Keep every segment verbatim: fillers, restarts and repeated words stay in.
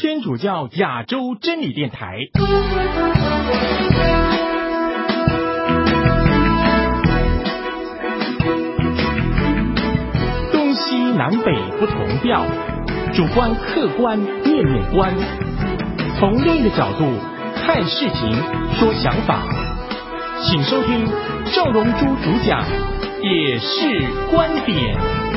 天主教亚洲真理电台。东西南北不同调，主观客观面面观，从另一个角度看事情说想法，请收听赵荣珠主讲也是观点。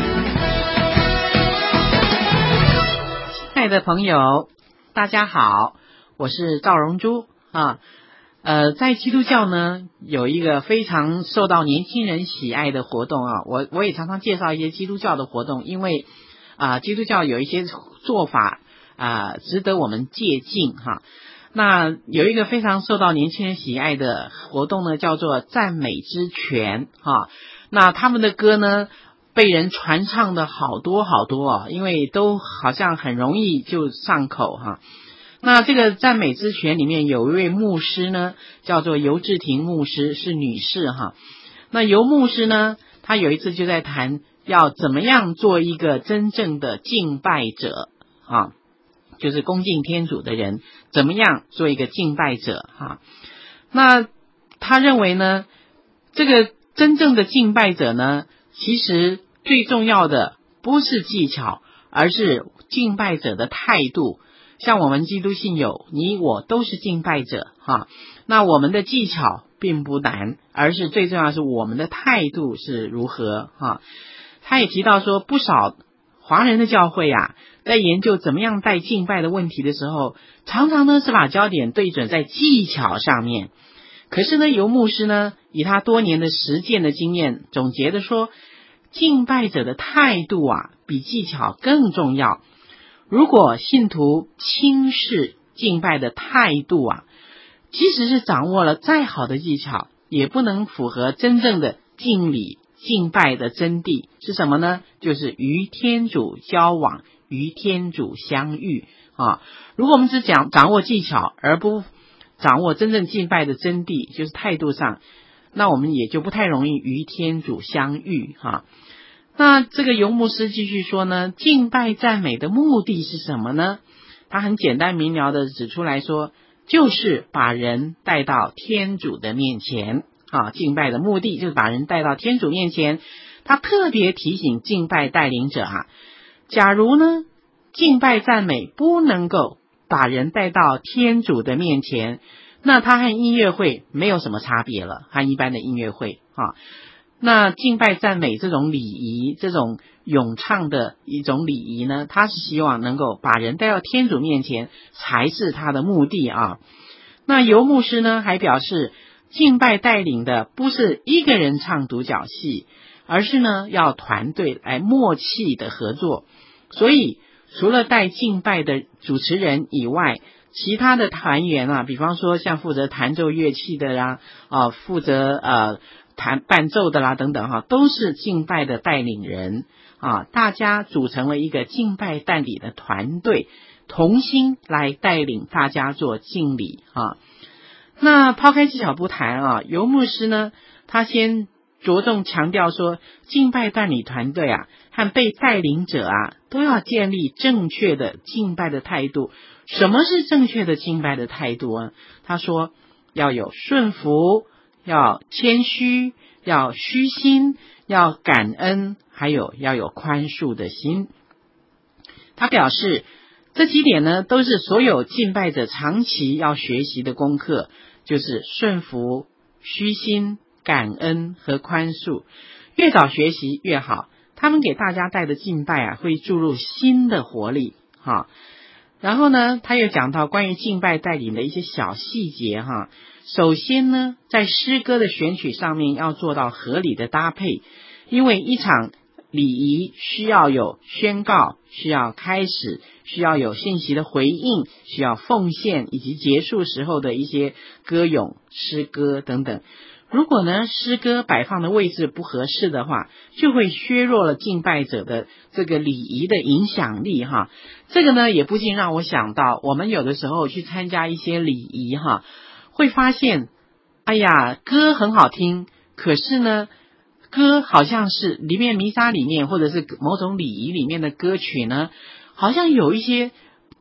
亲爱的朋友，大家好，我是赵荣珠啊。呃，在基督教呢，有一个非常受到年轻人喜爱的活动啊。我我也常常介绍一些基督教的活动，因为啊，基督教有一些做法啊，值得我们借鉴哈。那有一个非常受到年轻人喜爱的活动呢，叫做赞美之泉哈。那他们的歌呢，被人传唱的好多好多哦，因为都好像很容易就上口哈。那这个赞美之泉里面有一位牧师呢，叫做尤志婷牧师，是女士哈。那尤牧师呢，他有一次就在谈要怎么样做一个真正的敬拜者啊，就是恭敬天主的人，怎么样做一个敬拜者哈。那他认为呢，这个真正的敬拜者呢，其实最重要的不是技巧，而是敬拜者的态度。像我们基督信友，你我都是敬拜者哈。那我们的技巧并不难，而是最重要的是我们的态度是如何哈。他也提到说，不少华人的教会啊，在研究怎么样带敬拜的问题的时候，常常呢是把焦点对准在技巧上面。可是呢，尤牧师呢，以他多年的实践的经验总结的说，敬拜者的态度啊，比技巧更重要。如果信徒轻视敬拜的态度啊，即使是掌握了再好的技巧，也不能符合真正的敬礼敬拜的真谛是什么呢？就是与天主交往，与天主相遇啊。如果我们只讲掌握技巧，而不掌握真正敬拜的真谛，就是态度上，那我们也就不太容易与天主相遇哈。那这个尤牧师继续说呢，敬拜赞美的目的是什么呢？他很简单明了的指出来说，就是把人带到天主的面前啊。敬拜的目的就是把人带到天主面前。他特别提醒敬拜带领者啊，假如呢敬拜赞美不能够把人带到天主的面前，那他和音乐会没有什么差别了，和一般的音乐会啊。那敬拜赞美这种礼仪，这种咏唱的一种礼仪呢，他是希望能够把人带到天主面前，才是他的目的啊。那尤牧师呢还表示，敬拜带领的不是一个人唱独角戏，而是呢要团队来默契的合作。所以除了带敬拜的主持人以外，其他的团员啊，比方说像负责弹奏乐器的啦，啊，负责呃弹伴奏的啦等等哈，都是敬拜的带领人啊，大家组成了一个敬拜带领的团队，同心来带领大家做敬礼啊。那抛开技巧不谈啊，尤牧师呢，他先着重强调说，敬拜带领团队啊和被带领者啊都要建立正确的敬拜的态度。什么是正确的敬拜的态度啊？他说要有顺服，要谦虚，要虚心，要感恩，还有要有宽恕的心。他表示这几点呢，都是所有敬拜者长期要学习的功课，就是顺服、虚心、感恩和宽恕。越早学习越好，他们给大家带的敬拜啊，会注入新的活力哈。然后呢，他又讲到关于敬拜带领的一些小细节哈。首先呢，在诗歌的选取上面要做到合理的搭配，因为一场礼仪需要有宣告，需要开始，需要有信息的回应，需要奉献，以及结束时候的一些歌咏、诗歌等等。如果呢诗歌摆放的位置不合适的话，就会削弱了敬拜者的这个礼仪的影响力哈。这个呢也不禁让我想到，我们有的时候去参加一些礼仪哈，会发现哎呀歌很好听，可是呢歌好像是里面弥撒里面或者是某种礼仪里面的歌曲呢，好像有一些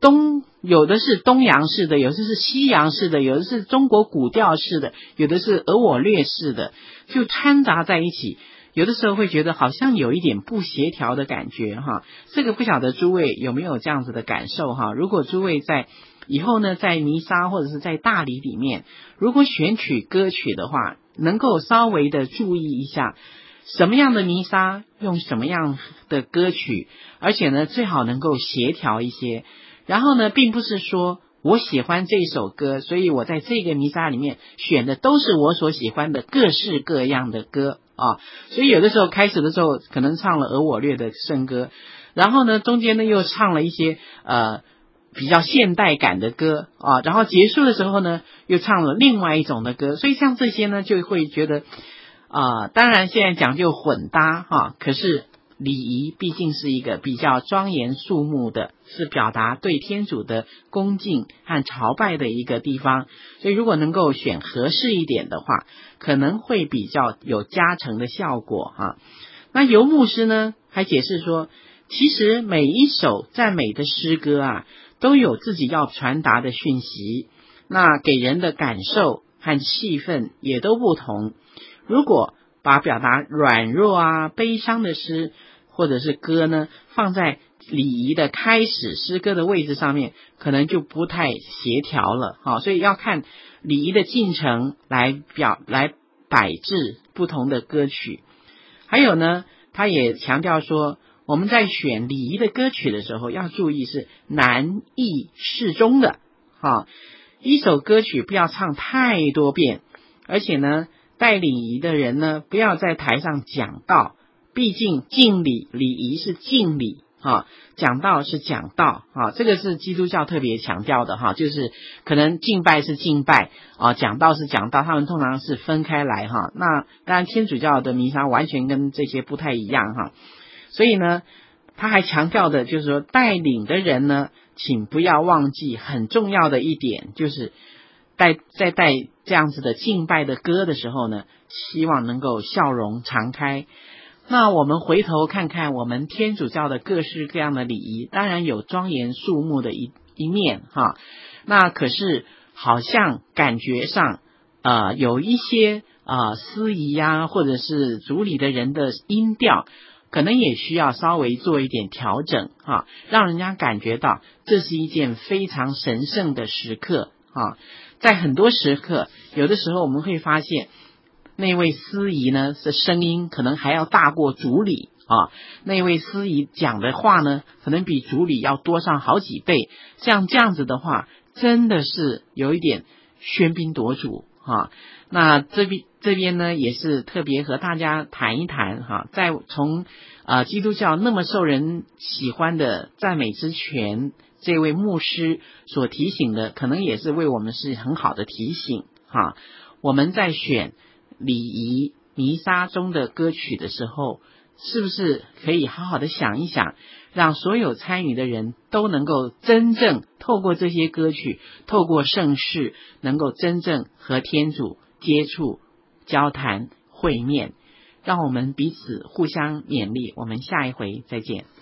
东有的是东洋式的，有的是西洋式的，有的是中国古调式的，有的是俄我略式的，就掺杂在一起，有的时候会觉得好像有一点不协调的感觉哈。这个不晓得诸位有没有这样子的感受哈？如果诸位在以后呢，在弥撒或者是在大礼里面，如果选取歌曲的话，能够稍微的注意一下什么样的弥撒用什么样的歌曲，而且呢最好能够协调一些。然后呢，并不是说我喜欢这首歌，所以我在这个弥撒里面选的都是我所喜欢的各式各样的歌啊。所以有的时候开始的时候可能唱了俄我略的圣歌，然后呢中间呢又唱了一些呃比较现代感的歌啊，然后结束的时候呢又唱了另外一种的歌。所以像这些呢就会觉得啊、呃，当然现在讲究混搭哈、啊，可是礼仪毕竟是一个比较庄严肃穆的，是表达对天主的恭敬和朝拜的一个地方，所以如果能够选合适一点的话，可能会比较有加成的效果哈。那尤牧师呢还解释说，其实每一首赞美的诗歌啊都有自己要传达的讯息，那给人的感受和气氛也都不同。如果把表达软弱啊悲伤的诗或者是歌呢放在礼仪的开始诗歌的位置上面，可能就不太协调了哈。所以要看礼仪的进程来表来摆置不同的歌曲。还有呢，他也强调说，我们在选礼仪的歌曲的时候要注意是难易适中的哈。一首歌曲不要唱太多遍，而且呢带礼仪的人呢不要在台上讲道，毕竟敬礼礼仪是敬礼啊，讲道是讲道啊，这个是基督教特别强调的哈，就是可能敬拜是敬拜啊，讲道是讲道，他们通常是分开来哈。那当然天主教的弥撒完全跟这些不太一样哈，所以呢他还强调的就是说，带领的人呢请不要忘记很重要的一点，就是带在带这样子的敬拜的歌的时候呢，希望能够笑容常开。那我们回头看看我们天主教的各式各样的礼仪，当然有庄严肃穆的一一面哈，那可是好像感觉上呃有一些呃司仪啊或者是主礼的人的音调可能也需要稍微做一点调整哈，让人家感觉到这是一件非常神圣的时刻啊。在很多时刻，有的时候我们会发现那位司仪呢的声音可能还要大过主礼啊，那位司仪讲的话呢可能比主礼要多上好几倍，像这样子的话真的是有一点喧宾夺主啊。那这边这边呢也是特别和大家谈一谈哈，在从呃基督教那么受人喜欢的赞美之泉这位牧师所提醒的，可能也是为我们是很好的提醒哈。我们在选礼仪弥撒中的歌曲的时候，是不是可以好好的想一想，让所有参与的人都能够真正透过这些歌曲，透过圣事，能够真正和天主接触、交谈、会面，让我们彼此互相勉励。我们下一回再见。